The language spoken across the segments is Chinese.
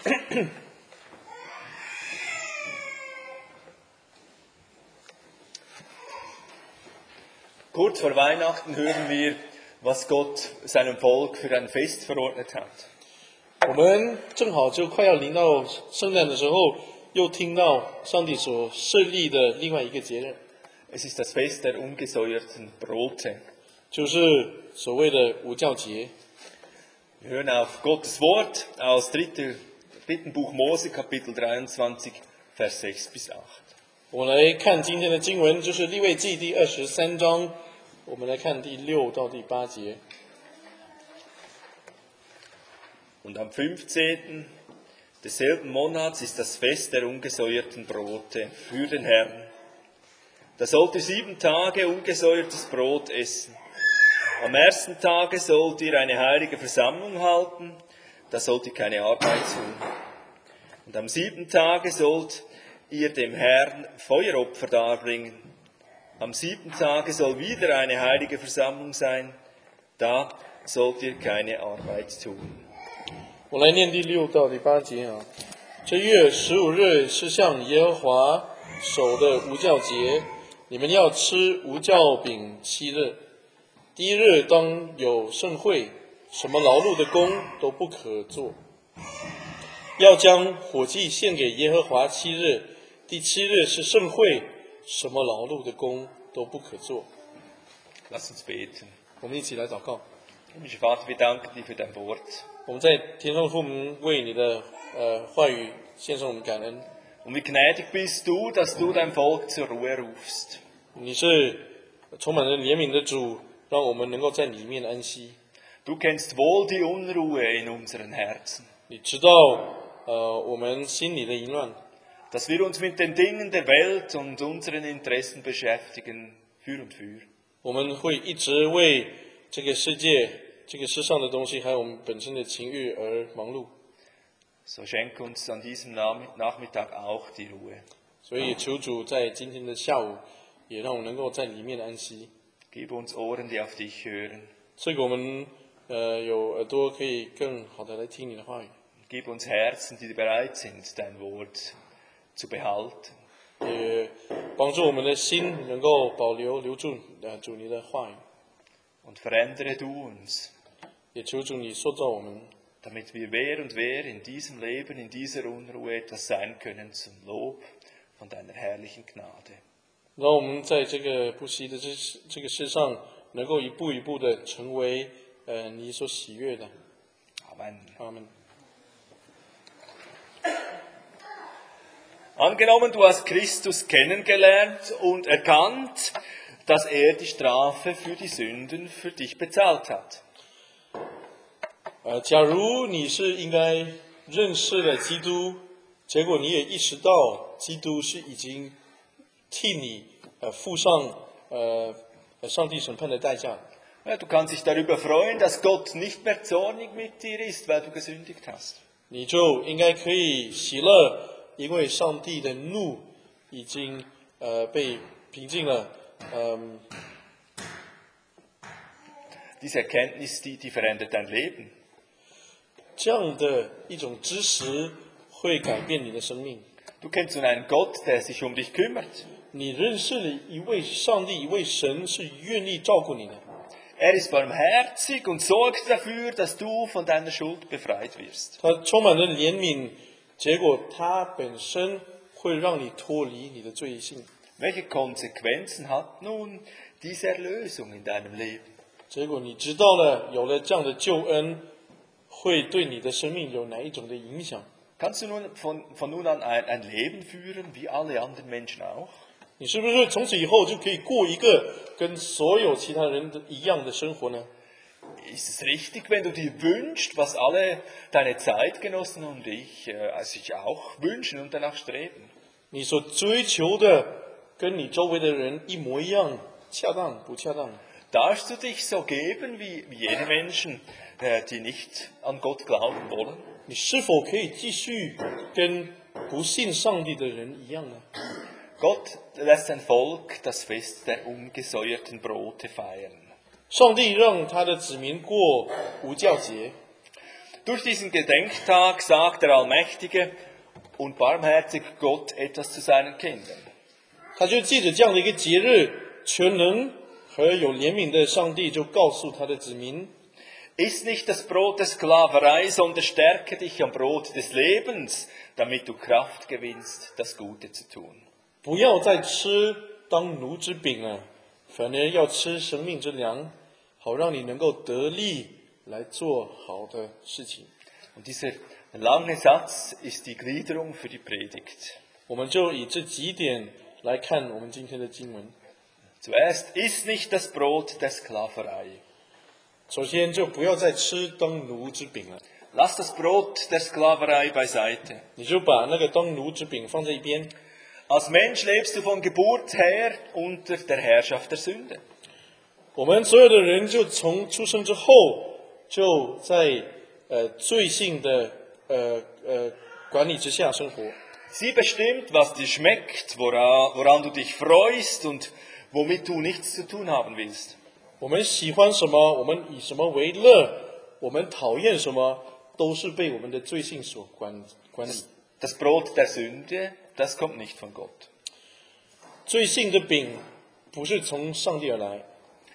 Kurz vor Weihnachten hören wir, was Gott seinem Volk für ein Fest verordnet hat. 我们正好就快要临到圣诞的时候，又听到上帝所设立的另外一个节日， Es ist das Fest der ungesäuerten Brote. 就是所谓的无酵节。 Wir hören auf Gottes Wort aus 3. Buch Mose, Kapitel 23, Vers 6 bis 8. 我们来看今天的经文，就是利未记第23章，我们来看第6到第8节。 Und am 15. desselben Monats ist das Fest der ungesäuerten Brote für den Herrn. Da sollt ihr 7 Tage ungesäuertes Brot essen. Am ersten Tage sollt ihr eine heilige Versammlung halten, da sollt ihr keine Arbeit tun. Und am 7. Tage sollt ihr dem Herrn Feueropfer darbringen. Am 7. Tage soll wieder eine heilige Versammlung sein, da sollt ihr keine Arbeit tun. 我来念第6到第8节啊。这月15日是向耶和华守的无酵节，你们要吃无酵饼7日。第1日当有盛会，什么劳碌的工都不可做。要将火祭献给耶和华7日，第7日是盛会，什么劳碌的工都不可做。 Lass uns beten. 我们一起来祷告。 Himmlischer Vater, wir danken dir für dein Wort. 我们在天上父母为你的话语献上我们感恩。 Und wie gnädig bist du, dass du dein Volk zur Ruhe rufst. 你是充满了怜悯的主，让我们能够在里面安息。 Du kennst wohl die Unruhe in unseren Herzen, 你知道我们心里的淫乱， dass wir uns mit den Dingen der Welt und unseren Interessen beschäftigen, für und für. 我们会一直为这个世界、这个世上的东西，还有我们本身的情欲而忙碌。 So schenk uns an diesem Nachmittag auch die Ruhe. 所以求主在今天的下午，也让我们能够在里面安息。 Gib uns Ohren, die auf dich hören. 赐给我们有耳朵可以更好的来听你的话语， Gib uns Herzen, die bereit sind, dein Wort zu behalten. 也帮助我们的心能够保留留住主你的话语。 Und verändere du uns, 也求主你塑造我们， damit wir wer und wer in diesem Leben, in dieser Unruhe etwas sein können zum Lob von deiner herrlichen Gnade. 让我们在这个不息的这个世上，能够一步一步的成为你所喜悦的。 Amen. 阿门。 Angenommen, du hast Christus kennengelernt und erkannt, dass er die Strafe für die Sünden für dich bezahlt hat. 假如你是应该认识了基督，结果你也意识到基督是已经替你付上上帝审判的代价。 Ja, du kannst dich darüber freuen, dass Gott nicht mehr zornig mit dir ist, weil du gesündigt hast. 你就应该可以喜乐，因为上帝的怒已经被平静了。 Diese Erkenntnis, die verändert dein Leben. 这样的一种知识会改变你的生命。 Du kennst nun einen Gott, der sich um dich kümmert. 你认识了一位上帝，一位神是愿意照顾你的。 Er ist barmherzig und sorgt dafür, dass du von deiner Schuld befreit wirst. 他充满了怜悯，结果他本身会让你脱离你的罪性。 Welche Konsequenzen hat nun diese Erlösung in deinem Leben? 结果你知道了，有了这样的救恩，会对你的生命有哪一种的影响？ Kannst du nun von nun an ein Leben führen, wie alle anderen Menschen auch? 你是不是从此以后就可以过一个跟所有其他人一样的生活呢？ Ist es richtig, wenn du dir wünschst, was alle deine Zeitgenossen und ich sich auch wünschen und danach streben? 你所追求的跟你周围的人一模一样，恰当不恰当？ Darfst du dich so geben wie jene Menschen, die nicht an Gott glauben wollen? 你是否可以继续跟不信上帝的人一样呢？ Gott lässt sein Volk das Fest der ungesäuerten Brote feiern. 上帝让他的子民过无酵节， Durch diesen Gedenktag sagt der allmächtige und barmherzige Gott etwas zu seinen Kindern. 他就借着这样的一个节日，全能和有怜悯的上帝就告诉他的子民。 Iss nicht das Brot der Sklaverei, sondern stärke dich am Brot des Lebens, damit du Kraft gewinnst, das Gute zu tun. 不要再吃当奴之饼了，反而要吃生命之粮，好让你能够得力来做好的事情。 Und dieser lange Satz ist die Gliederung für die Predigt. 我们就以这几点来看我们今天的经文。 Zuerst iss nicht das Brot der Sklaverei. 首先，就不要再吃当奴之饼了， Lass das Brot der Sklaverei beiseite. 你就把那个当奴之饼放在一边。 Als Mensch lebst du von Geburt her unter der Herrschaft der Sünde. 我们所有的人就从出生之后，就在罪性的管理之下生活。 Sie bestimmt, was dir schmeckt, woran du dich freust und womit du nichts zu tun haben willst. 我们喜欢什么，我们以什么为乐，我们讨厌什么，都是被我们的罪性所管理。 Das Brot der Sünde, das kommt nicht von Gott. 罪性的饼不是从上帝而来。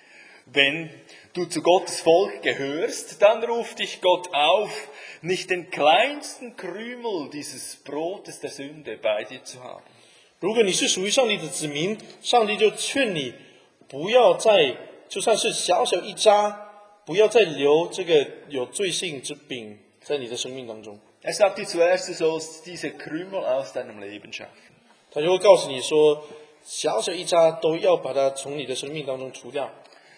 Wenn du zu Gottes Volk gehörst, dann ruft dich Gott auf, nicht den kleinsten Krümel dieses Brotes der Sünde bei dir zu haben. 如果你是属于上帝的子民，上帝就劝你不要再，就算是小小一渣，不要再留这个有罪性之饼在你的生命当中。 Er sagt dir zuerst, du sollst diese Krümel aus deinem Leben schaffen. 他就会告诉你说，小小一渣都要把它从你的生命当中除掉。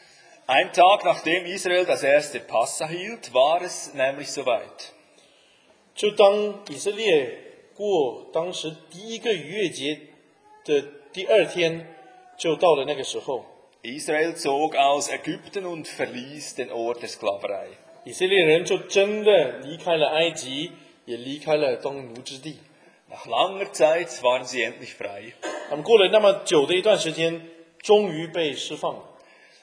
Ein Tag nachdem Israel das erste Passa hielt, war es nämlich soweit. 就当以色列过当时第一个逾越节的第二天，就到了那个时候， Israel zog aus Ägypten und verließ den Ort der Sklaverei. 以色列人就真的离开了埃及，也离开了当奴之地。 Nach langer Zeit waren sie endlich frei. 他们过了那么久的一段时间，终于被释放了。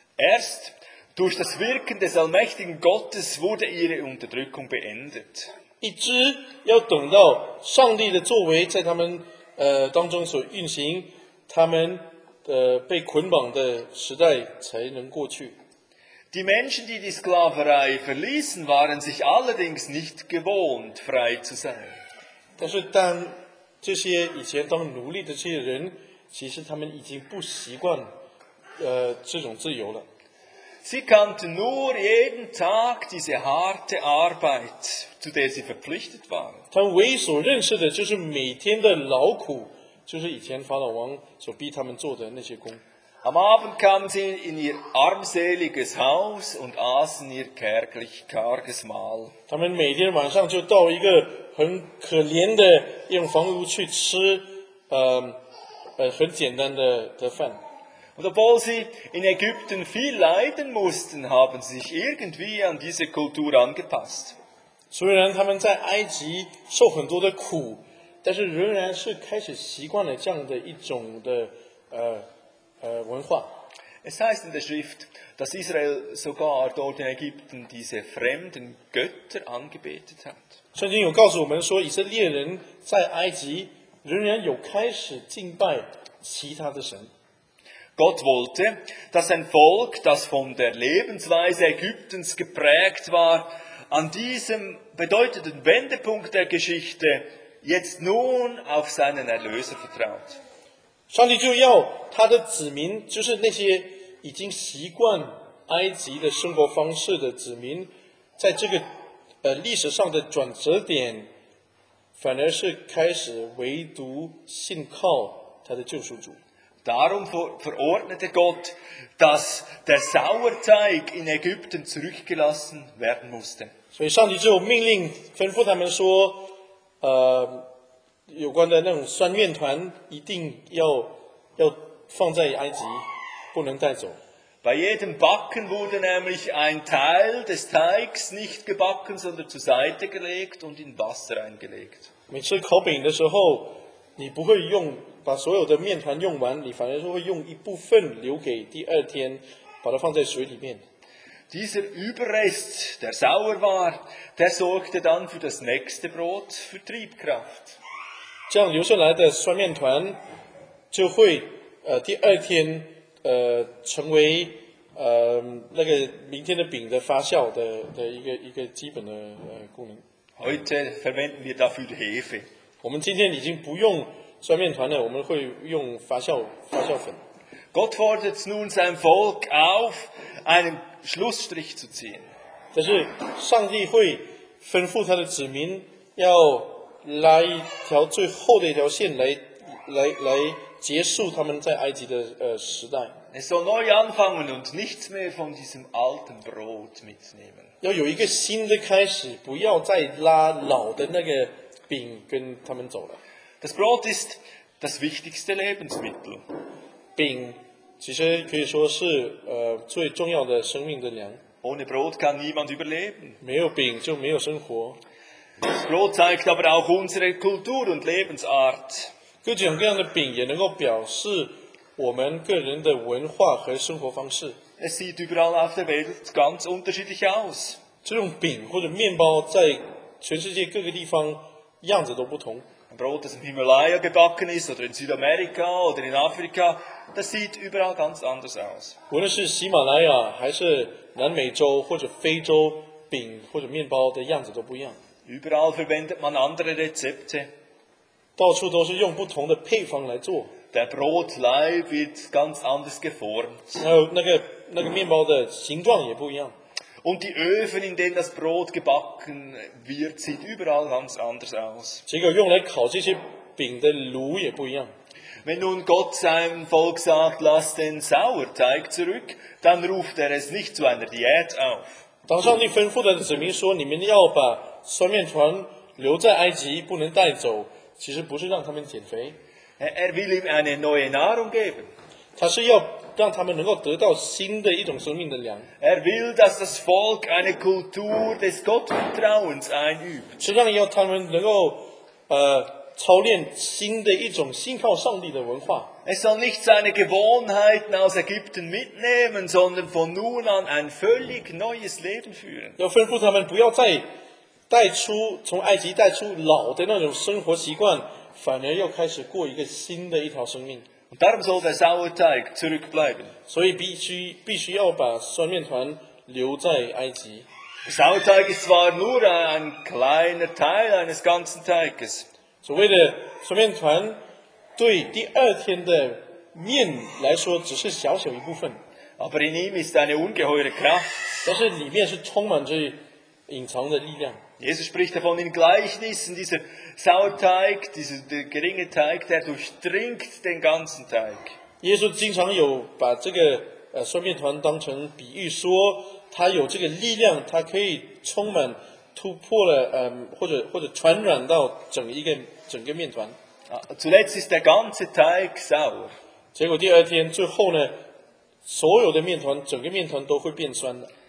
Erst durch das Wirken des allmächtigen Gottes wurde ihre Unterdrückung beendet. 一直要等到上帝的作为在他们当中所运行，他们被捆绑的时代才能过去。 Die Menschen, die die Sklaverei verließen, waren sich allerdings nicht gewohnt, frei zu sein. 但是当这些以前当奴隶的这些人，其实他们已经不习惯这种自由了。 Sie kannten nur jeden Tag diese harte Arbeit, zu der sie verpflichtet waren. 他们唯一所认识的就是每天的劳苦，就是以前法老王所逼他们做的那些工。 Am Abend kamen sie in ihr armseliges Haus und aßen ihr karges Mahl. 他们每天晚上就到一个很可怜的一种房屋去吃，很简单的饭。 Und obwohl sie in Ägypten viel leiden mussten, haben sie sich irgendwie an diese Kultur angepasst. 虽然他们在埃及受很多的苦，但是仍然是开始习惯了这样的一种的文化。 Es heißt in der Schrift, dass Israel sogar dort in Ägypten diese fremden Götter angebetet hat. 圣经有告诉我们说，以色列人在埃及仍然有开始敬拜其他的神。 Gott wollte, dass ein Volk, das von der Lebensweise Ägyptens geprägt war, an diesem bedeutenden Wendepunkt der Geschichte jetzt nun auf seinen Erlöser vertraut. 上帝就要他的子民，就是那些已经习惯埃及的生活方式的子民，在这个历史上的转折点，反而是开始唯独信靠他的救赎主。 Darum verordnete Gott, dass der Sauerteig in Ägypten zurückgelassen werden musste. 所以上帝就命令吩咐他们说，有关的那种酸面团一定要放在埃及，不能带走。 Bei jedem Backen wurde nämlich ein Teil des Teigs nicht gebacken, sondern zur Seite gelegt und in Wasser eingelegt. 每次烤饼的时候，你不会把所有的面团用完，你反而是会用一部分留给第二天，把它放在水里面。 Dieser Überrest, der sauer war, der sorgte dann für das nächste Brot, für Triebkraft. 这样留下来的酸面团就会第二天成为那个明天的饼的发酵的一个基本的功能。 Heute verwenden wir dafür Hefe. 我们今天已经不用酸面团了，我们会用发酵粉。 Gott fordert nun sein Volk auf, einen Schlussstrich zu ziehen. 但是上帝会吩咐他的子民要拉一条最后的一条线来结束他们在埃及的时代。 Es soll neu anfangen und nichts mehr von diesem alten Brot mitnehmen. 要有一个新的开始，不要再拉老的那个饼跟他们走了。 Das Brot ist das wichtigste Lebensmittel. 饼其实可以说是最重要的生命的粮， Ohne Brot kann niemand überleben. 没有饼就没有生活。 Das Brot zeigt aber auch unsere Kultur und Lebensart. 各种各样的饼也能够表示我们个人的文化和生活方式。 Es sieht überall auf der Welt ganz unterschiedlich aus. 这种饼或者面包在全世界各个地方样子都不同。 Ein Brot, das im Himalaya gebacken ist, oder in Südamerika oder in Afrika, das sieht überall ganz anders aus. 无论是喜马拉雅还是南美洲或者非洲，饼或者面包的样子都不一样。 Überall verwendet man andere Rezepte. 到处都是用不同的配方来做， Der Brotleib wird ganz anders geformt. 还有那个面包的形状也不一样。 Und die Öfen, in denen das Brot gebacken wird, sieht überall ganz anders aus. 结果用来烤这些饼的炉也不一样。 Wenn nun Gott seinem Volk sagt, lasst den Sauerteig zurück, dann ruft er es nicht zu einer Diät auf. 当上帝吩咐的子民说：“你们要把酸面团留在埃及，不能带走。”其实不是让他们减肥， Er will ihm eine neue Nahrung geben. 他是要让他们能够得到新的一种生命的粮， Er will, dass das Volk eine Kultur des Gottvertrauens einübt. 是让要他们能够操练新的一种信靠上帝的文化。 Es soll nicht seine Gewohnheiten aus Ägypten mitnehmen, sondern von nun an ein völlig neues Leben führen. 要吩咐他们不要再从埃及带出老的那种生活习惯，反而要开始过一个新的一条生命。 Und darum soll der Sauerteig zurückbleiben. 所以必须要把酸面团留在埃及。 Der Sauerteig ist zwar nur ein kleiner Teil eines ganzen Teiges, 所谓的酸面团，对第二天的面来说只是小小一部分， aber in ihm ist eine ungeheure Kraft. 但是里面是充满着隐藏的力量。 Jesus spricht davon in Gleichnissen, dieser Sauerteig, der geringe Teig, der durchdringt den ganzen Teig. 耶稣经常有把这个酸面团当成比喻说，它有这个力量，它可以充满突破了或者传染到整个面团。 Zuletzt ist der ganze Teig sauer. 结果第二天最后呢，所有的面团整个面团都会变酸的。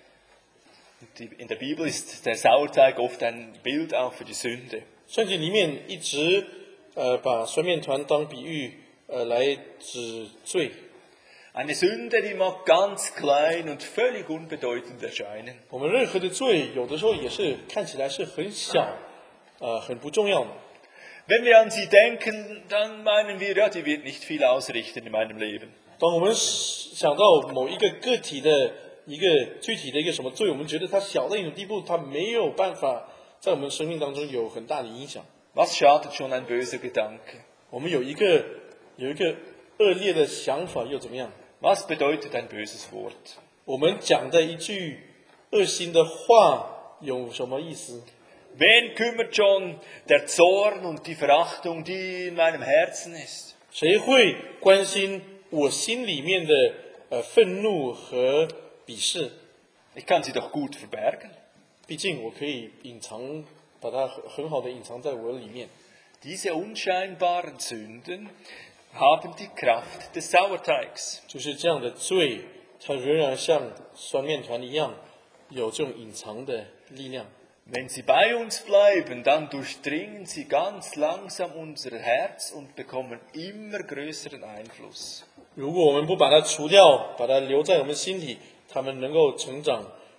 In der Bibel ist der Sauerteig oft ein Bild auch für die Sünde. 圣经里面一直把酸面团当比喻来指罪。 Eine Sünde, die mag ganz klein und völlig unbedeutend erscheinen. 我们任何的罪，有的时候也是看起来是很小，很不重要的。 Wenn wir an sie denken, dann meinen wir, ja, die wird nicht viel ausrichten in meinem Leben. 当我们想到某一个个体的一个具体的一个什么罪，我们觉得它小到一种地步，它没有办法在我们生命当中有很大的影响。 Was schadet schon ein böser Gedanke? 我们有一个恶劣的想法又怎么样？ Was bedeutet ein böses Wort? 我们讲的一句恶心的话有什么意思？ Wen kümmert schon der Zorn und die Verachtung, die in meinem Herzen ist? 谁会关心我心里面的愤怒和鄙视？ Ich kann sie doch gut verbergen. 毕竟我可以隐藏，把它很好的隐藏在我里面。 Diese unscheinbaren Sünden haben die Kraft des Sauerteigs. 就是这样的罪，它仍然像酸面团一样，有这种隐藏的力量。 Wenn sie bei uns bleiben, dann durchdringen sie ganz langsam unser Herz und bekommen immer größeren Einfluss. 如果我们不把它除掉，把它留在我们心里，它们能够成长，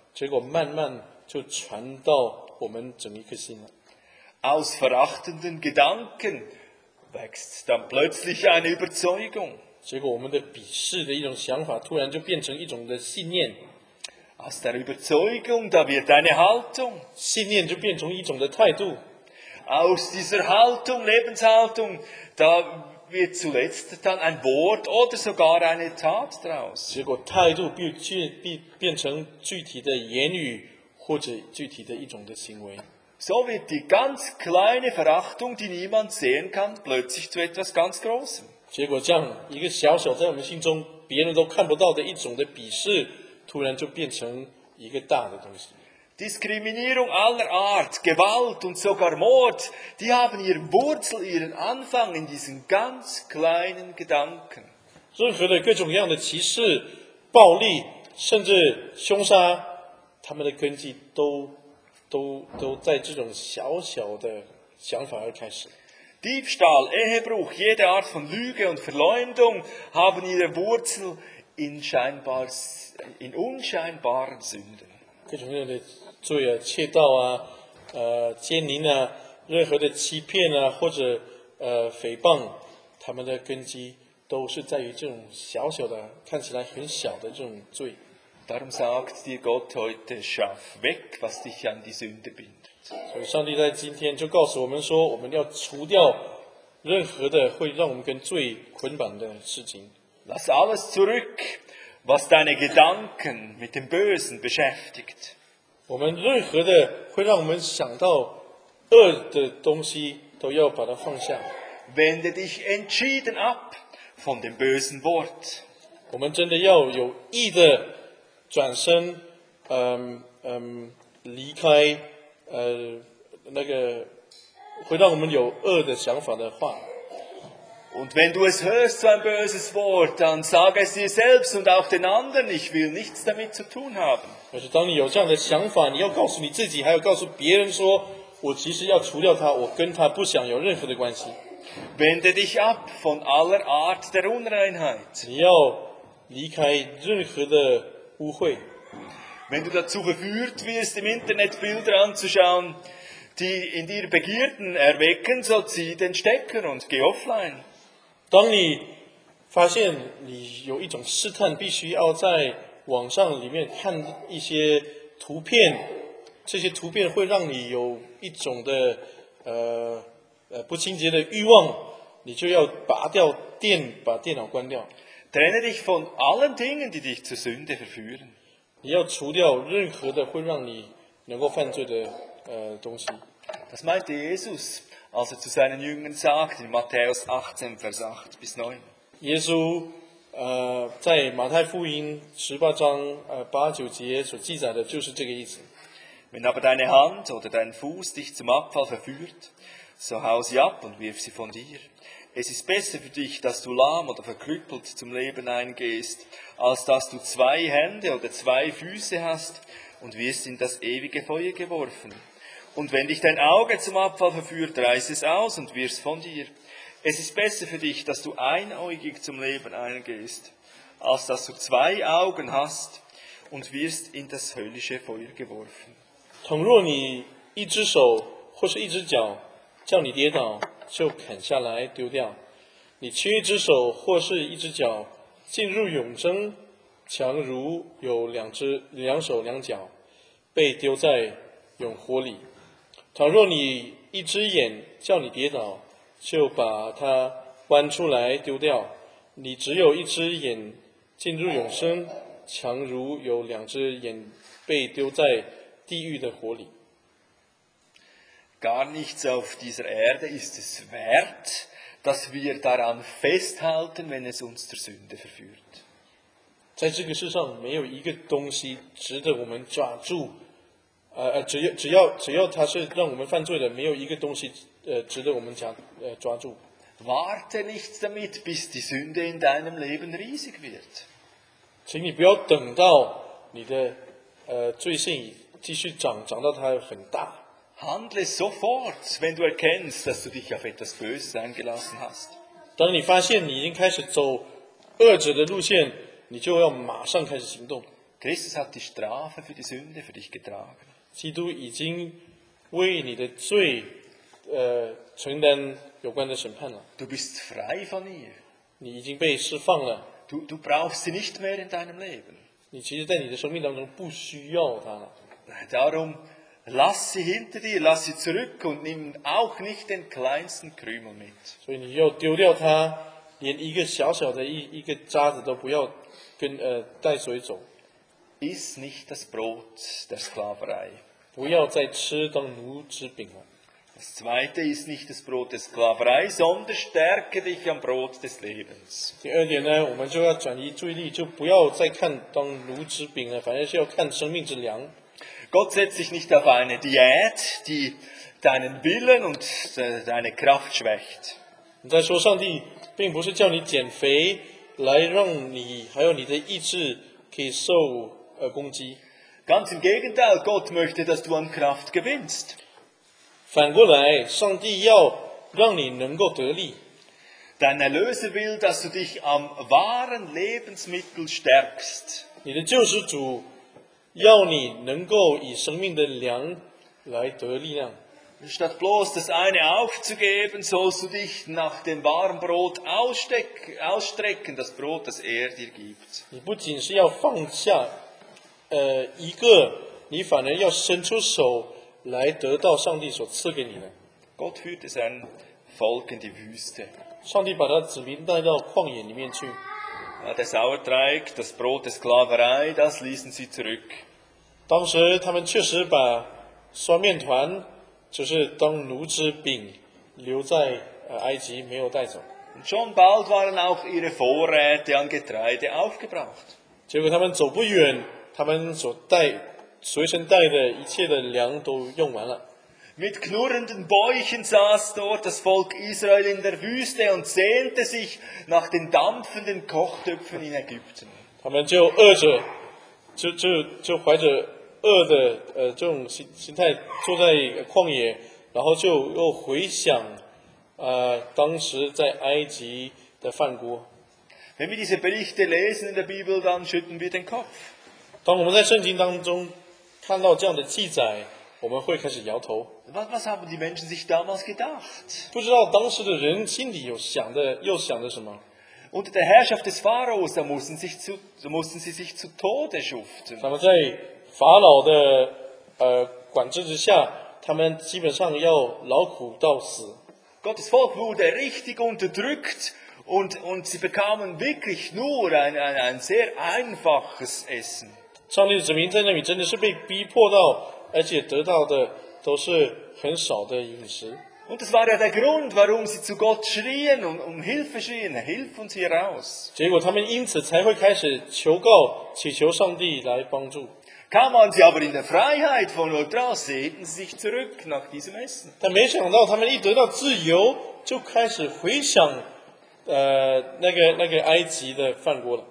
结果慢慢就传到我们整一颗心了。 Aus verachtenden Gedanken wächst dann plötzlich eine Überzeugung. 结果我们的鄙视的一种想法，突然就变成一种的信念， Aus der Überzeugung, da wird eine Haltung. 信念就变成一种的态度。 Aus dieser Haltung, Lebenshaltung, da wird zuletzt dann ein Wort oder sogar eine Tat draus. 结果态度变成具体的言语或者具体的一种的行为。 So wird die ganz kleine Verachtung, die niemand sehen kann, plötzlich zu etwas ganz Großem. 结果这样一个小小在我们心中别人都看不到的一种的鄙视，突然就变成一个大的东西。 Diskriminierung aller Art, Gewalt und sogar Mord, die haben ihre Wurzel, ihren Anfang in diesen ganz kleinen Gedanken. 任何的各种各样的歧视、暴力，甚至凶杀，他们的根基都在这种小小的想法而开始。 Diebstahl, Ehebruch, jede Art von Lüge und Verleumdung haben ihre Wurzel in unscheinbaren Sünden. 各种各样的罪啊，窃盗啊，奸淫啊，任何的欺骗啊，或者诽谤，他们的根基都是在于这种小小的、看起来很小的这种罪。 Darum sagt dir Gott heute, schaff weg, was dich an die Sünde bindet. 所以上帝在今天就告诉我们说，我们要除掉任何的会让我们跟罪捆绑的事情。 Lass alles zurück, was deine Gedanken mit dem Bösen beschäftigt. 我们任何的会让我们想到恶的东西，都要把它放下。 Wende dich entschieden ab von dem bösen Wort. 我们真的要有意的转身，离开那个会让我们有恶的想法的话。 Und wenn du es hörst, so ein böses Wort, dann sag es dir selbst und auch den anderen, ich will nichts damit zu tun haben. 但是当你有这样的想法，你要告诉你自己，还要告诉别人说，我其实要除掉他，我跟他不想有任何的关系。 Wende dich ab von aller Art der Unreinheit. 你要离开任何的污秽。 Wenn du dazu verführt wirst, im Internet Bilder anzuschauen, die in dir Begierden erwecken, so zieh den Stecker und geh offline. 当你发现你有一种试探，必须要在网上里面看一些图片，这些图片会让你有一种的不清洁的欲望，你就要拔掉把电脑关掉。 Trenne dich von allen Dingen, die dich zur Sünde verführen. 你要除掉任何的会让你能够犯罪的东西。 Das meinte Jesus, als zu seinen Jüngern sagt, in Matthäus 18, Vers 8 bis 9. 耶稣在马太福音18章8、9节所记载的就是这个意思。 Wenn aber deine Hand oder dein Fuß dich zum Abfall verführt, so hau sie ab und wirf sie von dir. Es ist besser für dich, dass du lahm oder verkrüppelt zum Leben eingehst, als dass du 2 Hände oder 2 Füße hast und wirst in das ewige Feuer geworfen. Und wenn dich dein Auge zum Abfall verführt, reiß es aus und wirf es von dir. Es ist besser für dich, dass du einäugig zum Leben eingehst, als dass du 2 Augen hast und wirst in das höllische Feuer geworfen. 倘若你一只手或是一只脚叫你跌倒，就砍下来丢掉；你缺一只手或是一只脚进入永生，强如有两手两脚被丢在永火里。倘若你一只眼叫你跌倒，就把它剜出来丢掉；你只有一只眼进入永生，强如有2只眼被丢在地狱的火里。 Gar nichts auf dieser Erde ist es wert, dass wir daran festhalten, wenn es uns zur Sünde verführt. 在这个世上，没有一个东西值得我们抓住，只要它是让我们犯罪的，没有一个东西值得我们抓住。 Warte nicht damit, bis die Sünde in deinem Leben riesig wird. 请你不要等到你的罪性继续长到它很大。 Handle sofort, wenn du erkennst, dass du dich auf etwas Böses eingelassen hast. 当你发现你已经开始走恶者的路线，你就要马上开始行动。 Christus hat die Strafe für die Sünde für dich getragen. 基督已经为你的罪，承担有关的审判了。 Du bist frei von ihr. 你已经被释放了。 Du brauchst sie nicht mehr in deinem Leben. 你其实，在你的生命当中不需要它了。 Darum lass sie hinter dir, lass sie zurück und nimm auch nicht den kleinsten Krümel mit. 所以你要丢掉它，连一个小小的一个渣子都不要带随走。 Iss nicht das Brot der Sklaverei. 不要再吃当奴之饼了。 Das zweite ist nicht das Brot der Sklaverei, sondern stärke dich am Brot des Lebens. 第二点呢，我们就要转移注意力，就不要再看当奴之饼了，反而是要看生命之粮。 Gott setzt sich nicht auf eine Diät, die deinen Willen und deine Kraft schwächt. 你在说上帝并不是叫你减肥，来让你还有你的意志可以受攻击。 Ganz im Gegenteil, Gott möchte, dass du an Kraft gewinnst. 反过来，上帝要让你能够得力。 Dein Erlöser will, dass du dich am wahren Lebensmittel stärkst. 你的救世主要你能够以生命的粮来得力量。 Statt bloß das eine aufzugeben, sollst du dich nach dem wahren Brot ausstrecken, das Brot, das er dir gibt. 你不仅是要放下一个，你反而要伸出手来得到上帝所赐给你的。 Gott führte sein Volk in die Wüste. 上帝把他子民带到旷野里面去。 Der Sauerteig, das Brot der Sklaverei, das ließen sie zurück. 当时他们确实把酸面团，就是当奴之饼，留在埃及，没有带走。 Und schon bald waren auch ihre Vorräte an Getreide aufgebraucht. 结果他们走不远，他们随身带的一切的粮都用完了。 Mit knurrenden Bäuchen saß dort das Volk Israel in der Wüste und sehnte sich nach den dampfenden Kochtöpfen in Ägypten. 他们就饿着，就怀着饿的这种心态坐在旷野，然后就又回想当时在埃及的饭锅。 Wenn wir diese Berichte lesen in der Bibel, dann schütteln wir den Kopf. 当我们在圣经当中看到这样的记载，我们会开始摇头。 Was haben die Menschen sich damals gedacht? 不知道当时的人心里又想着什么。 Unter der Herrschaft des Pharaos, da mussten sie sich zu Tode schuften. 他们在法老的管制之下，他们基本上要劳苦到死。 Gottes Volk wurde richtig unterdrückt und sie bekamen wirklich nur ein sehr einfaches Essen. 上帝的子民在那里真的是被逼迫到，而且得到的都是很少的饮食。 Und das war ja der Grund, warum sie zu Gott schrien und um Hilfe schrien. Hilf uns hier raus. 结果他们因此才会开始祈求上帝来帮助。 Kaum waren sie aber in der Freiheit von dort raus, sehnten sie sich zurück nach diesem Essen. 但没想到他们一得到自由，就开始回想那个埃及的饭锅了。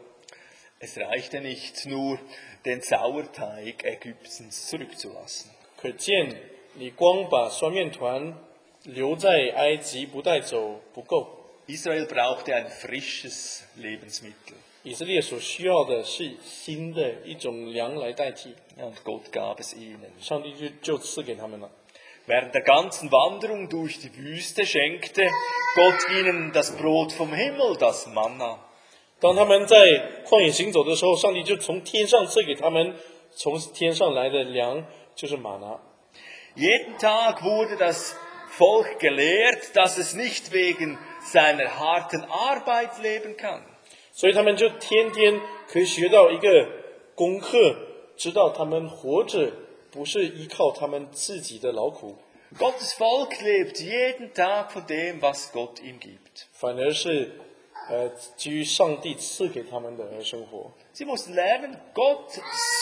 Es reichte nicht nur, den Sauerteig Ägyptens zurückzulassen. 可见你光把酸面团留在埃及不带走不够。 Israel brauchte ein frisches Lebensmittel. 以色列所需要的是新的一种粮来代替， Und Gott gab es ihnen. 上帝就赐给他们了。 Während der ganzen Wanderung durch die Wüste schenkte Gott ihnen das Brot vom Himmel, das Manna. 当他们在旷野行走的时候，上帝就从天上赐给他们从天上来的粮，就是玛拿。 Jeden Tag wurde das Volk gelehrt, dass es nicht wegen seiner harten Arbeit leben kann. 所以他们就天天可以学到一个功课，知道他们活着不是依靠他们自己的劳苦， Gottes Volk lebt jeden Tag von dem, was Gott ihm gibt. 反而是基于上帝赐给他们的而生活。 Sie mussten lernen, Gott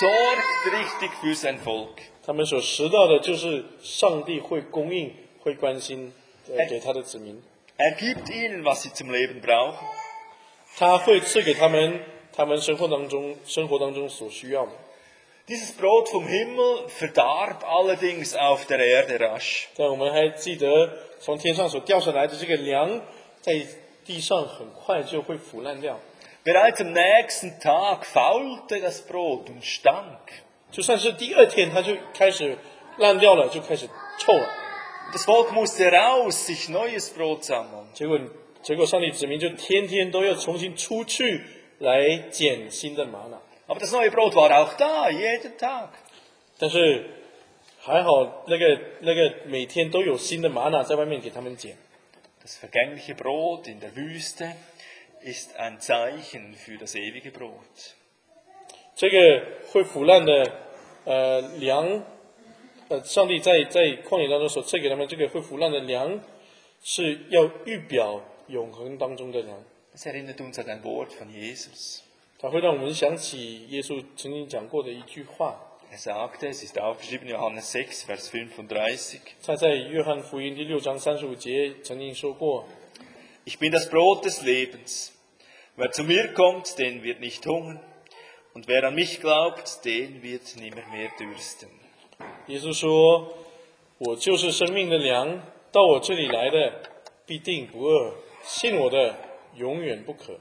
sorgt richtig für sein Volk. 他们所识到的就是上帝会供应、会关心给他的子民， gibt ihnen, was sie zum Leben brauchen. 他会赐给他们生活当中所需要的。 Dieses Brot vom Himmel verdarb allerdings auf der Erde rasch. 但我们还记得，从天上所掉下来的这个粮，在地上很快就会腐烂掉。 Bereits am nächsten Tag faulte das Brot und stank. 就算是第二天，它就开始烂掉了，就开始臭了。 Das Volk musste raus, sich neues Brot sammeln. 结果上帝子民就天天都要重新出去来捡新的玛瑙。 Aber das neue Brot war auch da, jeden Tag. 但是还好，那个每天都有新的玛瑙在外面给他们捡。 Das vergängliche Brot in der Wüste ist ein Zeichen für das ewige Brot. 这个会腐烂的粮，上帝在旷野当中所赐给他们这个会腐烂的粮，是要预表永恒当中的粮。 Das erinnert uns an ein Wort von Jesus. 它会让我们想起耶稣曾经讲过的一句话。 sagte, es ist aufgeschrieben, Johannes 6, Vers 35. 他在约翰福音第6章35节曾经说过 Ich bin das Brot des Lebens. Wer zu mir kommt, den wird nicht hungern. Und wer an mich glaubt, den wird nimmer mehr dürsten. 耶稣说：“我就是生命的粮，到我这里来的必定不饿，信我的永远不渴。”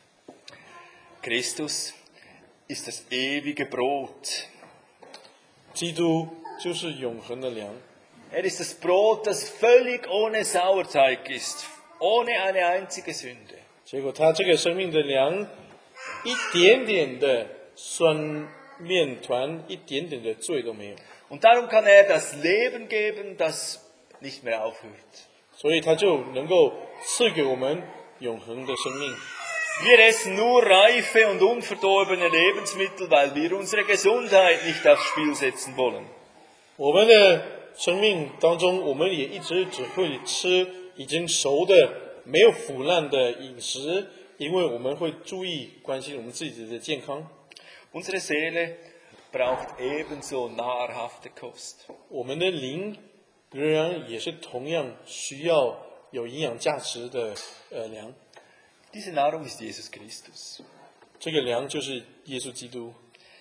Christus ist das ewige Brot. 基督就是永恒的粮。 ist das Brot, das völlig ohne Sauerteig ist, ohne eine einzige Sünde. 结果他这个生命的粮，一点点的酸面团，一点点的罪都没有。 Und darum kann das Leben geben, das nicht mehr aufhört. 所以他就能够赐给我们永恒的生命。 Wir essen nur reife und unverdorbene Lebensmittel, weil wir unsere Gesundheit nicht aufs Spiel setzen wollen. 我们的生命当中，我们也一直只会吃已经熟的、没有腐烂的饮食，因为我们会注意关心我们自己的健康。 Unsere Seele braucht ebenso nahrhafte Kost. 我们的灵仍然也是同样需要有营养价值的粮。 Diese Nahrung ist Jesus Christus. 这个粮就是耶稣基督。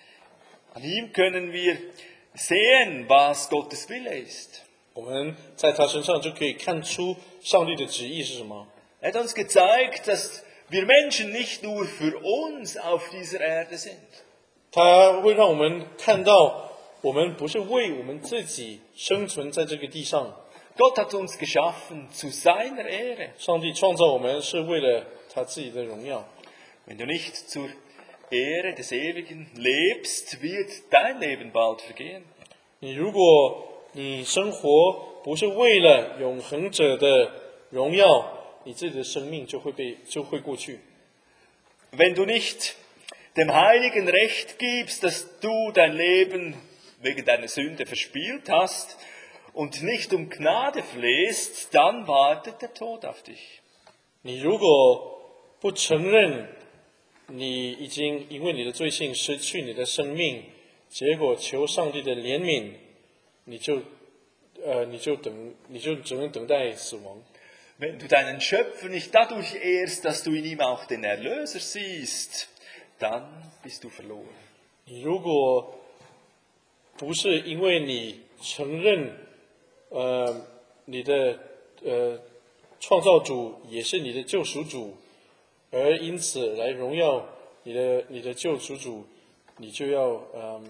An ihm können wir sehen, was Gottes Wille ist. 我们在他身上就可以看出上帝的旨意是什么。 hat uns gezeigt, dass wir Menschen nicht nur für uns auf dieser Erde sind. 他会让我们看到，我们不是为我们自己生存在这个地上。 Gott hat uns geschaffen zu seiner Ehre. 上帝创造我们是为了他自己的荣耀。 Wenn du nicht zur Ehre des Ewigen lebst, wird dein Leben bald vergehen. 如果你生活不是为了永恒者的荣耀，你自己的生命就会过去。 Wenn du nicht dem Heiligen Recht gibst, dass du dein Leben wegen deiner Sünde verspielt hast und nicht um Gnade flehst, dann wartet der Tod auf dich. 你如果不承认你已经因为你的罪性失去你的生命，结果求上帝的怜悯，你就只能等待死亡。 Wenn du deinen Schöpfer nicht dadurch ehrst, dass du in ihm auch den Erlöser siehst, dann bist du verloren. 你如果不是因为你承认你的创造主也是你的救赎主，而因此来荣耀你的救赎主，你就要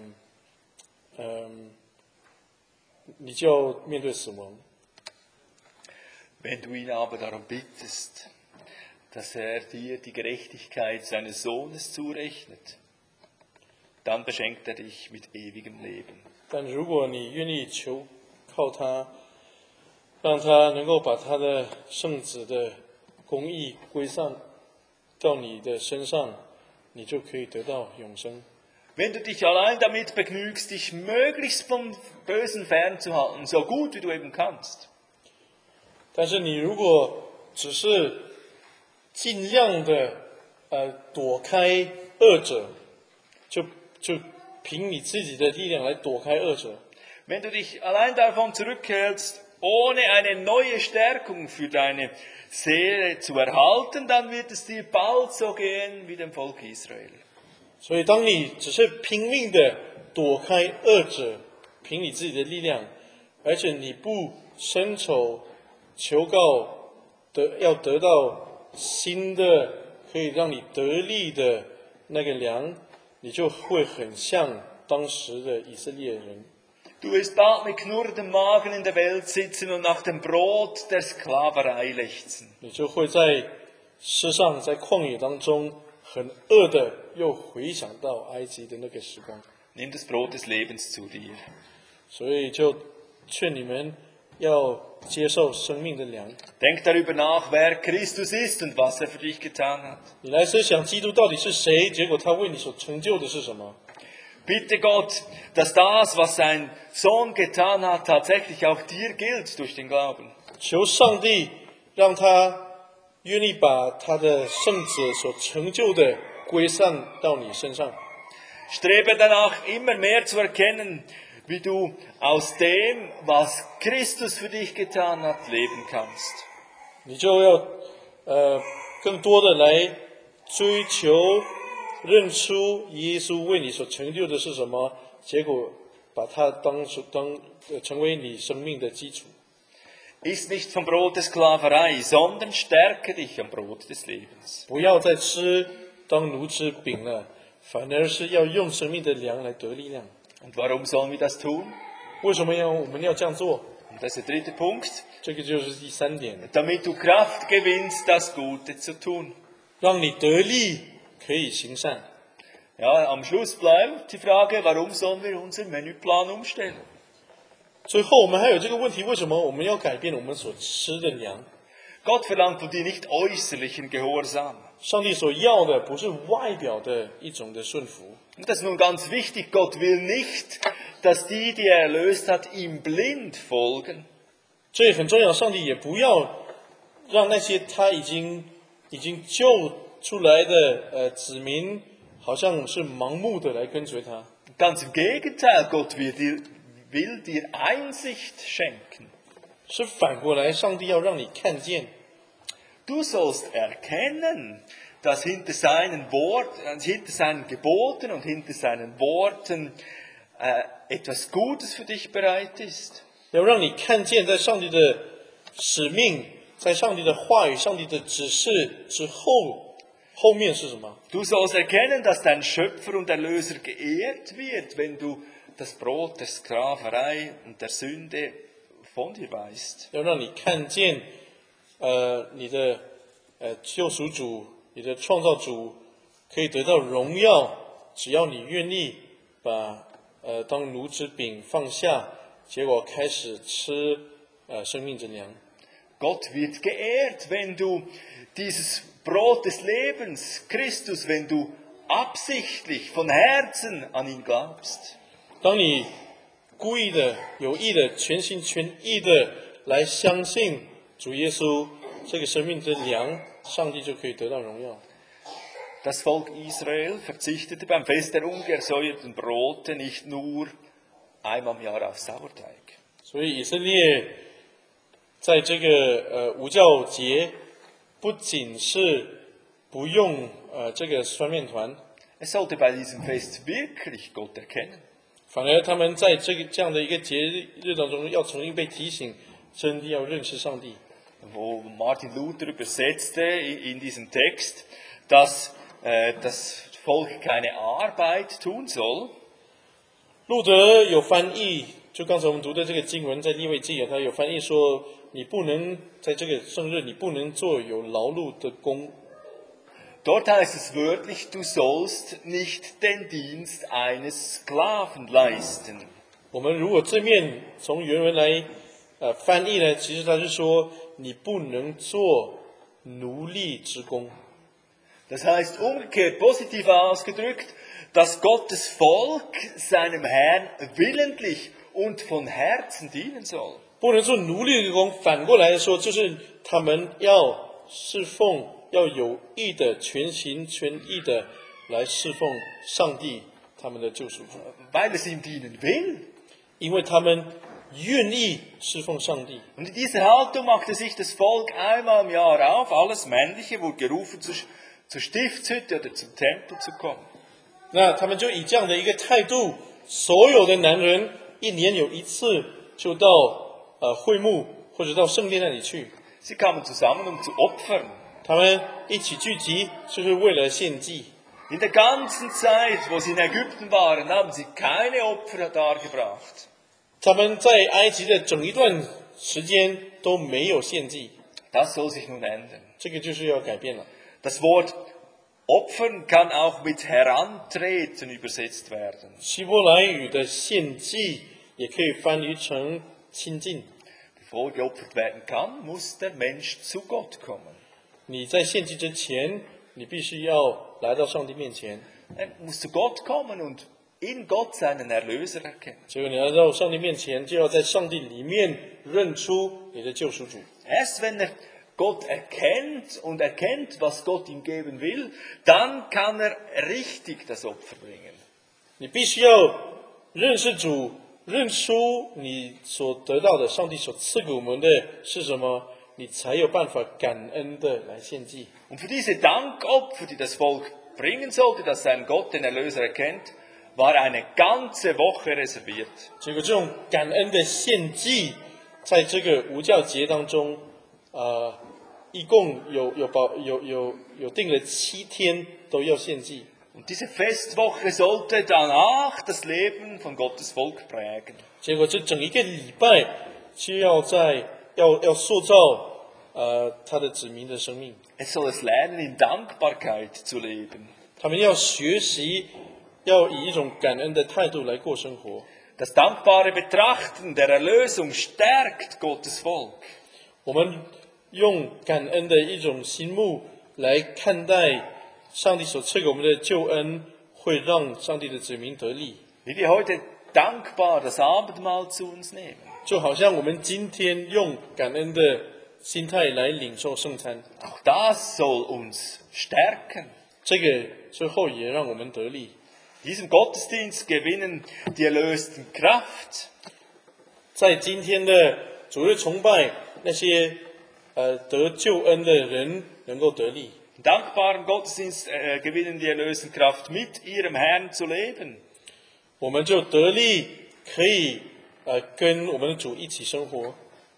面对死亡。 Wenn du ihn aber darum bittest, dass dir die Gerechtigkeit seines Sohnes zurechnet, dann beschenkt dich mit ewigem Leben. 但如果你愿意求靠他，让他能够把他的圣子的公义归上到你的身上，你就可以得到永生。 Wenn du dich allein damit begnügst, dich möglichst vom Bösen fernzuhalten, so gut wie du eben kannst. 但是你如果只是尽量的躲开恶者，就凭你自己的力量来躲开恶者。 Wenn du dich allein davon zurückhältst, ohne eine neue Stärkung für deine Seele zu erhalten, dann wird es dir bald so gehen wie dem Volk Israel. 所以当你只是拼命的躲开恶者，凭你自己的力量，而且你不伸手求告要得到新的可以让你得力的那个粮，你就会很像当时的以色列人。 Du wirst bald mit knurrendem Magen in der Welt sitzen und nach dem Brot der Sklaverei lechzen. 你就会在世上，在旷野当中很饿的，又回想到埃及的那个时光。 Nimm das Brot des Lebens zu dir. 所以就劝你们要接受生命的粮。 Denk darüber nach, wer Christus ist und was er für dich getan hat. 你来思想基督到底是谁，结果他为你所成就的是什么？ Bitte Gott, dass das, was sein Sohn getan hat, tatsächlich auch dir gilt durch den Glauben. 求上帝让他愿意把他的圣子所成就的归上到你身上。 Strebe danach, immer mehr zu erkennen, wie du aus dem, was Christus für dich getan hat, leben kannst. 你就要更多的来追求认出耶稣为你所成就的是什么，结果把它成为你生命的基础。 Iss nicht vom Brot der Sklaverei, sondern stärke dich am Brot des Lebens. 不要再吃当奴吃饼了，反而是要用生命的粮来得力量。 Und warum sollen wir das tun? 为什么我们要这样做？ Und das ist der dritte Punkt. 这个就是第三点， Damit du Kraft gewinnst, das Gute zu tun. 让你得力可以行善。 Ja, am Schluss bleibt die Frage, warum sollen wir unseren Menüplan umstellen? 最后我们还有这个问题，为什么我们要改变我们所吃的粮？ Gott verlangt von dir nicht äußerlichen Gehorsam. 上帝所要的不是外表的一种的顺服。 Und das ist nun ganz wichtig, Gott will nicht, dass die er erlöst hat, ihm blind folgen. 这也很重要，上帝也不要让那些他已经救出来的子民，好像是盲目的来跟随他。 Ganz im Gegenteil, Gott will dir Einsicht schenken. 是反过来，上帝要让你看见， Du sollst erkennen, dass hinter seinen Geboten und hinter seinen Worten etwas Gutes für dich bereit ist. 要让你看见，在上帝的使命，在上帝的话语、上帝的指示之后，后面是什么？ Du sollst erkennen, dass dein Schöpfer und Erlöser geehrt wird, wenn du das Brot der Sklaverei und der Sünde von dir weißt. 要让你看见，你的救赎主、你的创造主可以得到荣耀，只要你愿意把当奴之饼放下，结果开始吃生命之粮。 Gott wird geehrt, wenn du dieses Brot des Lebens, Christus, wenn du absichtlich von Herzen an ihn glaubst. 当你故意的、有意的、全心全意的来相信主耶稣这个生命之粮，上帝就可以得到荣耀。 Das Volk Israel verzichtete beim Fest der ungesäuerten Brote nicht nur einmal im Jahr auf Sauerteig. 所以以色列在这个无酵节，不仅是不用这个酸面团， Es sollte bei diesem Fest wirklich Gott erkennen. 反而他们在这样的一个节日当中，要重新被提醒，真的要认识上帝。 Wo Martin Luther übersetzte in diesem Text, dass das Volk keine Arbeit tun soll. 路德有翻译，就刚才我们读的这个经文，在利未记他有翻译说，你不能在这个圣日，你不能做有劳碌的工。 Dort heißt es wörtlich, du sollst nicht den Dienst eines Sklaven leisten. 我们如果正面从原文来翻译呢，其实他是说你不能做奴隶之工。 Das heißt umgekehrt, positiv ausgedrückt, dass Gottes Volk seinem Herrn willentlich und von Herzen dienen soll. 不能做奴隶的工，反过来说，就是他们要侍奉，要有意的、全心全意的来侍奉上帝，他们的救赎主， Weil es ihm dienen will. 因为他们愿意侍奉上帝。 Und in dieser Haltung machte sich das Volk einmal im Jahr auf. Alles Männliche wurde gerufen, zur Stiftshütte oder zum Tempel zu kommen. 那他们就以这样的一个态度，所有的男人一年有一次就到会幕或者到圣殿那里去。 Sie kamen zusammen, um zu opfern. 他们一起聚集，就是为了献祭。 In der ganzen Zeit, wo sie in Ägypten waren, haben sie keine Opfer dargebracht. 他们在埃及的整一段时间都没有献祭， Das soll sich nun ändern. 这个就是要改变了。 Das Wort Opfern kann auch mit herantreten übersetzt werden. 希伯来语的献祭也可以翻译成亲近。 Bevor geopfert werden kann, muss der Mensch zu Gott kommen. 你在献祭之前，你必须要来到上帝面前。 Er muss zu Gott kommen und in Gott seinen Erlöser erkennen. 结果你来到上帝面前，就要在上帝里面认出你的救赎主。 Erst wenn er Gott erkennt und erkennt, was Gott ihm geben will, dann kann er richtig das Opfer bringen. 你必须要认识主，认出你所得到的，上帝所赐给我们的是什么，你才有办法感恩的来献祭。 Und für diese Dankopfer, die das Volk bringen sollte, dass sein Gott den Erlöser erkennt, war eine ganze Woche reserviert. 结果这种感恩的献祭，在这个无教节当中，一共有定了7天都要献祭。 Und diese Festwoche sollte danach das Leben von Gottes Volk prägen. 结果这整一个礼拜就要要塑造他的子民的生命， Es soll es lernen, in Dankbarkeit zu leben. 他们要学习，要以一种感恩的态度来过生活。 Das dankbare Betrachten der Erlösung stärkt Gottes Volk. 我们用感恩的一种心目来看待上帝所赐给我们的救恩，会让上帝的子民得利。 Wie wir heute dankbar das Abendmahl zu uns nehmen. 就好像我们今天用感恩的心态来领受圣餐， Auch das soll uns stärken. 这个最后也让我们得利。 In diesem Gottesdienst gewinnen die Erlösten Kraft. 在今天的主日崇拜，那些得救恩的人能够得利。 Im dankbaren Gottesdienst gewinnen die Erlösten Kraft, mit ihrem Herrn zu leben. 我们就得力，可以跟我们的主一起生活。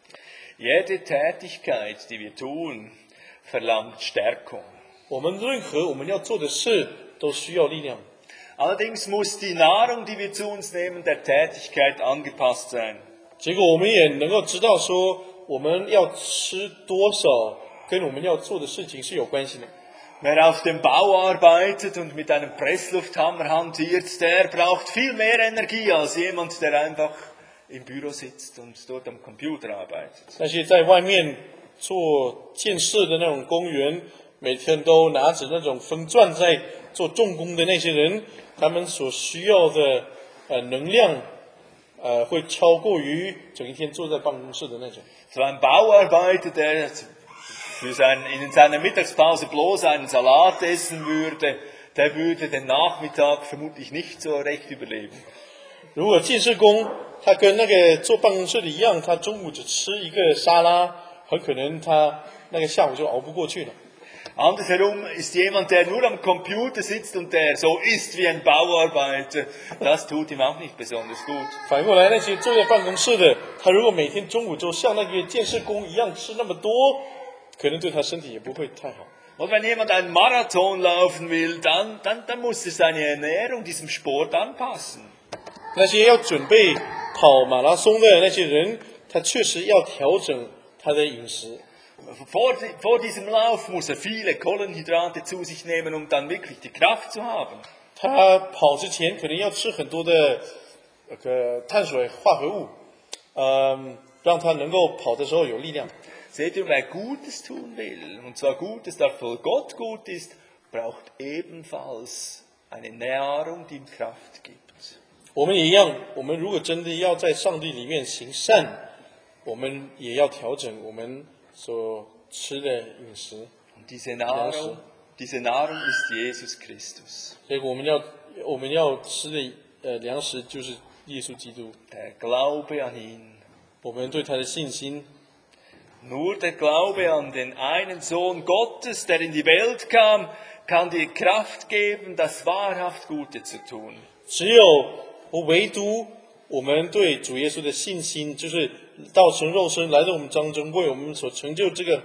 Jede Tätigkeit, die wir tun, verlangt Stärkung. 我们任何我们要做的事都需要力量。 Allerdings muss die Nahrung, die wir zu uns nehmen, der Tätigkeit angepasst sein. 结果我们也能够知道说，我们要吃多少，跟我们要做的事情是有关系的。 Wer auf dem Bau arbeitet und mit einem Presslufthammer hantiert, der braucht viel mehr Energie als jemand, der einfach im Büro sitzt und dort am Computer arbeitet. 那些在外面做建设的那种工人，每天都拿着那种风钻在做重工的那些人，他们所需要的能量，会超过于整一天坐在办公室的那种。 So ein Bauarbeiter, der in seiner Mittagspause bloß einen Salat essen würde, der würde den Nachmittag vermutlich nicht so recht überleben. 如果建设工他跟那个坐办公室的一样，他中午只吃一个沙拉，很可能他那个下午就熬不过去了。 Andersherum ist jemand, der nur am Computer sitzt und der so isst wie ein Bauarbeiter, das tut ihm auch nicht besonders gut. 反过来，那些坐在办公室的，他如果每天中午就像那个建设工一样吃那么多，可能对他身体也不会太好。 Und wenn jemand einen Marathon laufen will, dann muss er seine Ernährung diesem Sport anpassen. 那些要准备跑马拉松的那些人，他确实要调整他的饮食。 Vor diesem Lauf muss er viele Kohlenhydrate zu sich nehmen, um dann wirklich die Kraft zu haben. 他跑之前可能要吃很多的碳水化合物，让他能够跑的时候有力量。 Seht ihr, wer Gutes tun will, und zwar Gutes, das für Gott gut ist, braucht ebenfalls eine Nahrung, die ihm Kraft gibt. 我们也一样，我们如果真的要在上帝里面行善，我们也要调整我们所吃的饮食。 Und diese Nahrung ist Jesus Christus. 所以我们要吃的粮食就是耶稣基督， Der Glaube an ihn. 我们对他的信心。 Nur der Glaube an den einen Sohn Gottes, der in die Welt kam, kann dir Kraft geben, das wahrhaft Gute zu tun. 只有唯独我们对主耶稣的信心，就是道成肉身来到我们当中，为我们所成就这个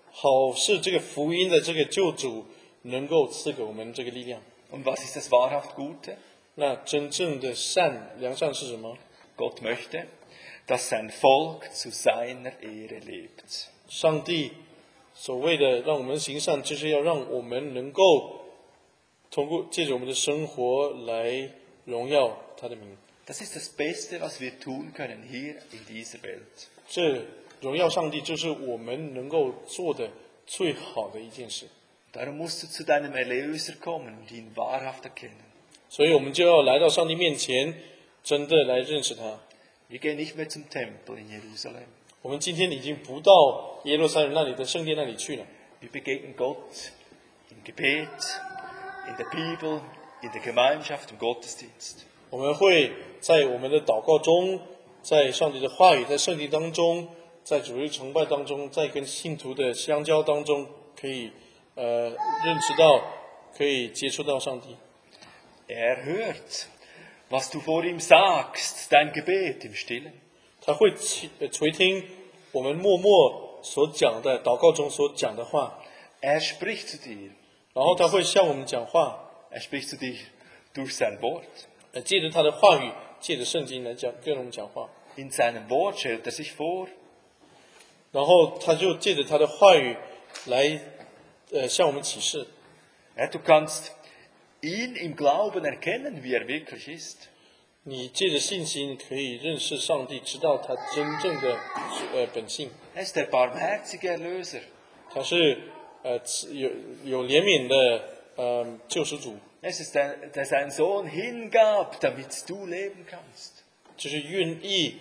好是这个福音的这个救主能够赐给我们这个力量。 Und was ist das wahrhaft Gute? 那真正的良善是什么？ Gott möchte, dass sein Volk zu seiner Ehre lebt. 上帝所谓的让我们行善，就是要让我们能够通过借着我们的生活来荣耀他的名。 Das ist das Beste, was wir tun können hier in dieser Welt. 这荣耀上帝，就是我们能够做的最好的一件事。 Darum musst du zu deinem Erlöser kommen und ihn wahrhaft erkennen. 所以我们就要来到上帝面前，真的来认识他。 Wir gehen nicht mehr zum Tempel in Jerusalem. 我们今天已经不到耶路撒冷那里的圣殿那里去了， Wir begegnen Gott im Gebet, in der Bibel, in der Gemeinschaft, im Gottesdienst. 我们会在我们的祷告中，在上帝的话语，在圣经当中，在主日崇拜当中，在跟信徒的相交当中，可以认识到，可以接触到上帝。 Hört, was du vor ihm sagst, dein Gebet im Stillen. 他会垂听我们默默所讲的祷告中所讲的话， Spricht zu dir. 然后他会向我们讲话， Spricht zu dir durch sein Wort. 借着他的话语，借着圣经来讲跟我们讲话， In seinem Wort stellt sich vor. 然后他就借着他的话语来向我们启示。 Du kannst ihn im Glauben erkennen, wie wirklich ist. 你借着信心可以认识上帝，知道他真正的本性。 Ist der barmherzige Erlöser. 他是有怜悯的救赎主， Es ist der sein Sohn hingab, damit du leben kannst. 就是愿意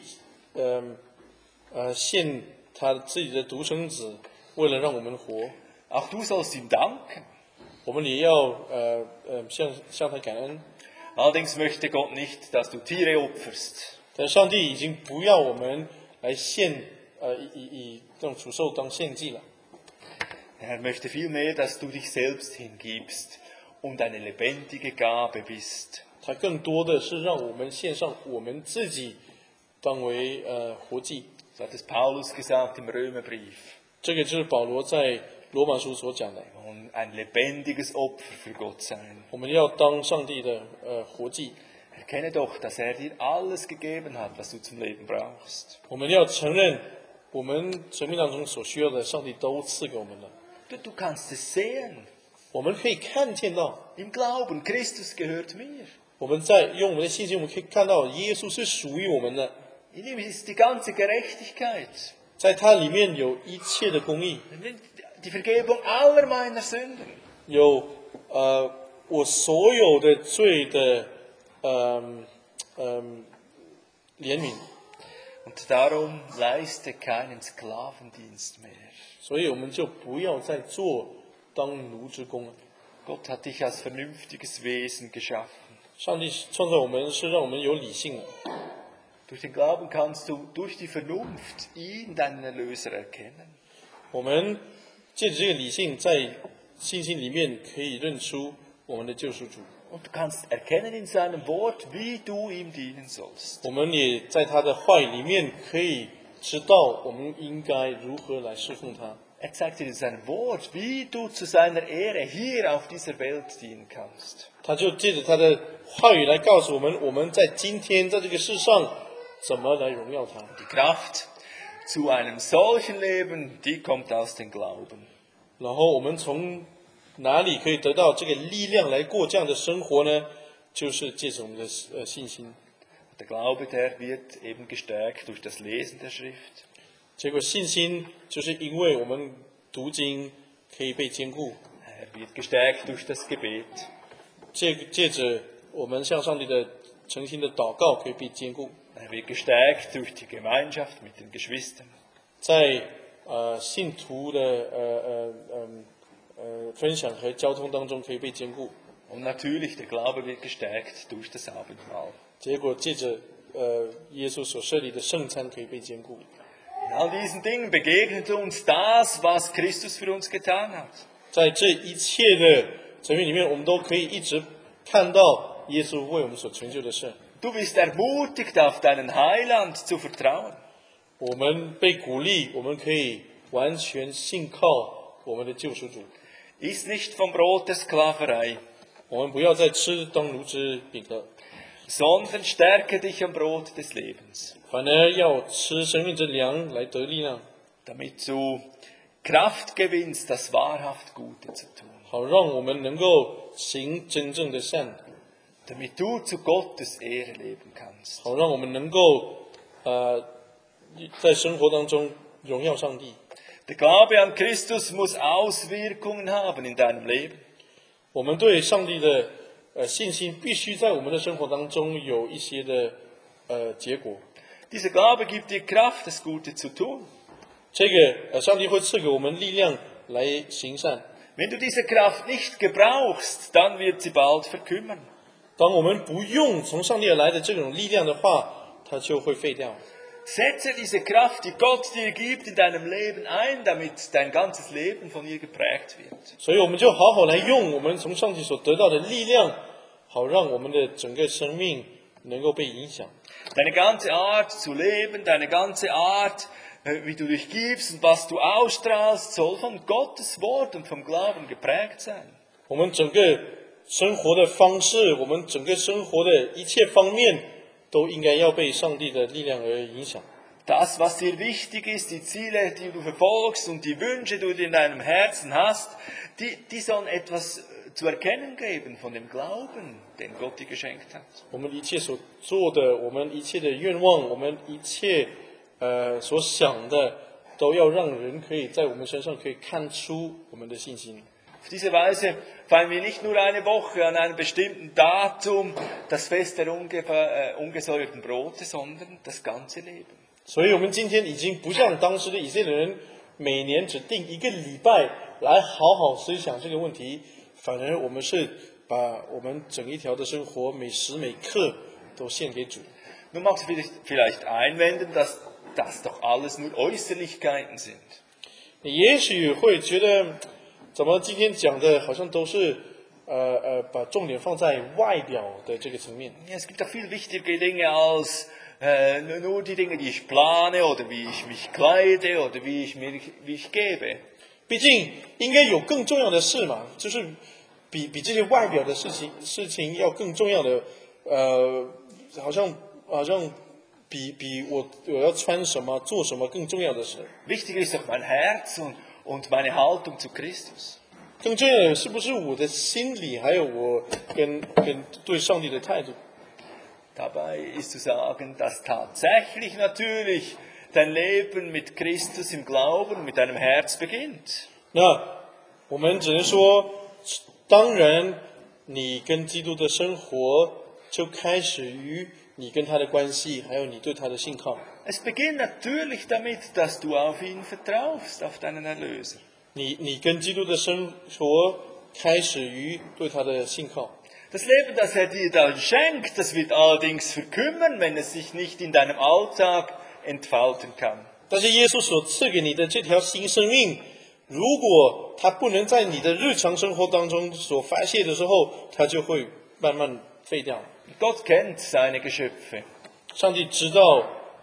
献他自己的独生子，为了让我们活。 Auch du sollst ihm danken. 我们也要向他感恩。 Allerdings möchte Gott nicht, dass du Tiere opferst. 但上帝已经不要我们来以这种属兽当献祭了。 möchte vielmehr, dass du dich selbst hingibst und eine lebendige Gabe bist. 他更多的是让我们献上我们自己，当为活祭。 So hat es Paulus gesagt im Römerbrief. 这个就是保罗在罗马书所讲的。 Und ein lebendiges Opfer für Gott sein. 我们要当上帝的活祭。 Erkenne doch, dass er dir alles gegeben hat, was du zum Leben brauchst. 我们要承认，我们生命当中所需要的，上帝都赐给我们了。 Du kannst es sehen. 我们可以看见到， Im Glauben, Christus gehört mir. 我们在用我们的信心，我们可以看到耶稣是属于我们的， In ihm ist die ganze Gerechtigkeit. 在他里面有一切的公义， Die Vergebung aller meiner Sünden. 有我所有的罪的怜悯， Und darum leiste keinen Sklavendienst mehr. 所以我们就不要再做当奴之工了。 Gott hat dich als vernünftiges Wesen geschaffen. 上帝创造我们是让我们有理性的， Durch den Glauben kannst du durch die Vernunft ihn, deinen Erlöser, erkennen. 我们借着这个理性，在信心里面可以认出我们的救赎主。 Und du kannst erkennen in seinem Wort, wie du ihm dienen sollst. 我们也在他的话语里面可以知道我们应该如何来侍奉他。 zeigt dir in seinem Wort, wie du zu seiner Ehre hier auf dieser Welt dienen kannst. 他就借着他的话语来告诉我们，我们在今天在这个世上怎么来荣耀他。 Die Kraft zu einem solchen Leben, die kommt aus dem Glauben. 然后我们从哪里可以得到这个力量来过这样的生活呢？就是借着我们的信心。 Der Glaube, der wird eben gestärkt durch das Lesen der Schrift. 结果信心就是因为我们读经可以被坚固， wird gestärkt durch das Gebet. 借着我们向上帝的诚心的祷告可以被坚固， wird gestärkt durch die Gemeinschaft mit den Geschwistern. 在信徒的分享和交通当中可以被坚固。 Und natürlich, der Glaube wird gestärkt durch das Abendmahl. 结果借着耶稣所设立的圣餐可以被坚固。 In all diesen Dingen begegnet uns das, was Christus für uns getan hat. 在这一切的层面里面，我们都可以一直看到耶稣为我们所成就的事。 Du bist ermutigt, auf deinen Heiland zu vertrauen. 我们被鼓励，我们可以完全信靠我们的救赎主。 Iss nicht vom Brot der Sklaverei, 我们不要再吃当奴之饼了， sondern stärke dich am Brot des Lebens, 反而要吃生命之粮来得力量， damit du Kraft gewinnst, das wahrhaft Gute zu tun, 好让我们能够行真正的善， damit du zu Gottes Ehre leben kannst. 好让我们能够在生活当中荣耀上帝。 Der Glaube an Christus muss Auswirkungen haben in deinem Leben. 我们对上帝的信心必须在我们的生活当中有一些的结果。 Dieser Glaube gibt dir Kraft, das Gute zu tun. 这个上帝会赐给我们力量来行善。 Wenn du diese Kraft nicht gebrauchst, dann wird sie bald verkümmern. 当我们不用从上帝而来的这种力量的话，它就会废掉。 Setze diese Kraft, die Gott dir gibt, in deinem Leben ein, damit dein ganzes Leben von ihr geprägt wird. 所以我们就好好来用我们从上帝所得到的力量，好让我们的整个生命能够被影响。 Deine ganze Art zu leben, deine ganze Art, wie du dich gibst und was du ausstrahlst, soll von Gottes Wort und vom Glauben geprägt sein. 我们整个生活的方式，我们整个生活的一切方面，都应该要被上帝的力量而影响。 Das, was dir wichtig ist, die Ziele, die du verfolgst und die Wünsche, die du in deinem Herzen hast, die sollen etwas zu erkennen geben von dem Glauben, den Gott dir geschenkt hat. 我们一切所做的，我们一切的愿望，我们一切所想的，都要让人可以在我们身上可以看出我们的信心。 Auf diese Weise feiern wir nicht nur eine Woche an einem bestimmten Datum das Fest der ungesäuerten Brote, sondern das ganze Leben. 所以我们今天已经不像当时的以色列人，每年只定一个礼拜来好好思想这个问题，反而我们是把我们整一条的生活每时每刻都献给主。 Nun magst du vielleicht einwenden, dass das doch alles nur Äußerlichkeiten sind. 你也许会觉得，怎么今天讲的好像都是把重点放在外表的这个层面。 Ja, es gibt auch viel wichtigere Dinge als nur die Dinge, die ich plane oder wie ich mich kleide oder wie ich gebe. 毕竟应该有更重要的事嘛，就是比这些外表的事情要更重要的，好像比我要穿什么做什么更重要的事。 Wichtiger ist doch mein Herz und meine Haltung zu Christus. 更重要的是不是我的心理，还有我跟对上帝的态度？ Dabei ist zu sagen, dass tatsächlich natürlich dein Leben mit Christus im Glauben, mit deinem Herz beginnt. 那我们只能说，当然，你跟基督的生活就开始于你跟他的关系，还有你对他的信靠。 Es beginnt natürlich damit, dass du auf ihn vertraust, auf deinen Erlöser. 你跟基督的生活开始于对他的信靠。 Das Leben, das er dir dann schenkt, das wird allerdings verkümmern, wenn es sich nicht in deinem Alltag entfalten kann. 但是耶稣所赐给你的这条新生命，如果它不能在你的日常生活当中所发泄的时候，它就会慢慢废掉。 Gott kennt seine Geschöpfe 上帝知道，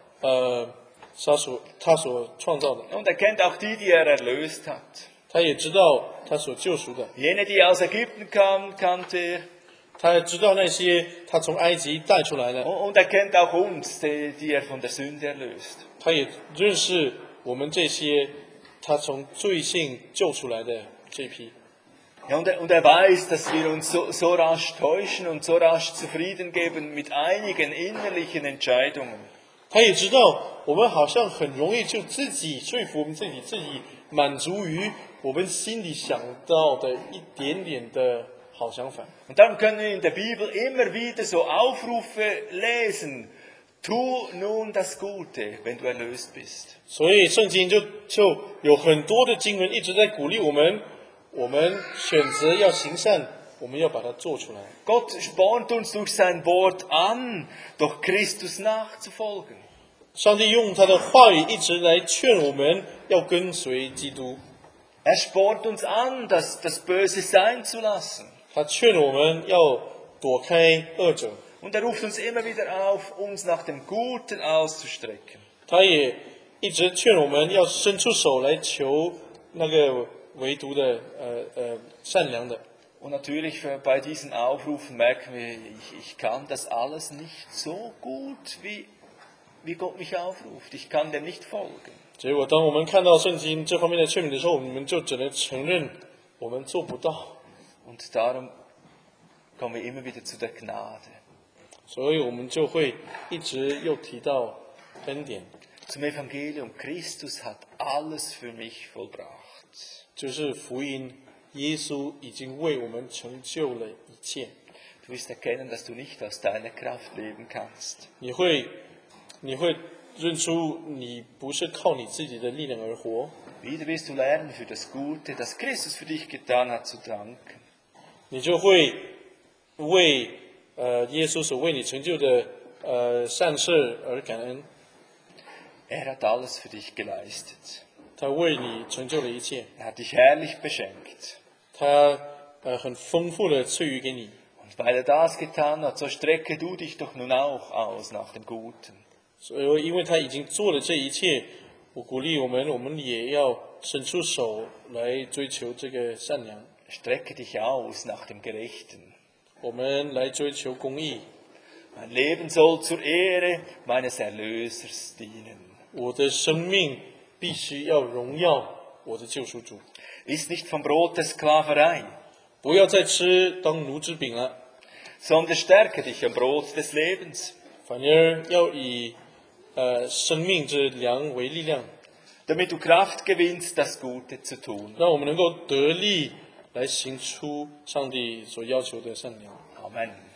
他所创造的， und er kennt auch die, die er erlöst hat. 他也知道他所救赎的， Jene, die aus Ägypten kamen, kannte er. 他也知道那些他从埃及带出来的， Und er kennt auch uns, die er von der Sünde erlöst. 他也认识我们这些他从罪性救出来的这批。 Ja, und er weiß, dass wir uns so rasch täuschen und so rasch zufrieden geben mit einigen innerlichen Entscheidungen. 他也知道我们好像很容易就自己说服我们自己满足于我们心里想到的一点点的好想法。 Und dann können wir in der Bibel immer wieder so Aufrufe lesen. Tu nun das Gute, wenn du erlöst bist. 所以圣经就有很多的经文一直在鼓励我们选择要行善，我们要把它做出来。 Gott spornt uns durch sein Wort an, doch Christus nachzufolgen. 上帝用他的话语一直来劝我们要跟随基督， Er spornt uns an, das Böse sein zu lassen. 他劝我们要躲开恶者， Und er ruft uns immer wieder auf, uns nach dem Guten auszustrecken. 他也一直劝我们要伸出手来求那个唯独的善良的。 Und natürlich bei diesen Aufrufen merken wir, ich kann das alles nicht so gut, wie Gott mich aufruft. Ich kann dem nicht folgen. 结果，当我们看到圣经这方面的劝勉的时候，我们就只能承认我们做不到。 Und darum kommen wir immer wieder zu der Gnade. 所以我们就会一直又提到恩典， Zum Evangelium. Christus hat alles für mich vollbracht. 就是福音，耶稣已经为我们成就了一切。 Du wirst erkennen, dass du nicht aus deiner Kraft leben kannst. 你会认出你不是靠你自己的力量而活， Wieder wirst du lernen, für das Gute, das Christus für dich getan hat, zu danken. 你就会为耶稣所为你成就的善事而感恩。 Er hat alles für dich geleistet. 他为你成就了一切， Er hat dich herrlich beschenkt. 他很丰富的赐予给你。 Und weil er das getan hat, so strecke du dich doch nun auch aus nach dem Guten. 所以，因为他已经做了这一切，我鼓励我们也要伸出手来追求这个善良， Strecke dich aus nach dem Gerechten. 我们来追求公义。 Mein Leben soll zur Ehre meines Erlösers dienen. 我的生命必须要荣耀我的救赎主， Iss nicht vom Brot der Sklaverei, 不要再吃当奴之饼了， sondern stärke dich am Brot des Lebens, 反而要以生命之粮为力量， damit du Kraft gewinnst, das Gute zu tun. 让我们能够得力来行出上帝所要求的善良。 Amen.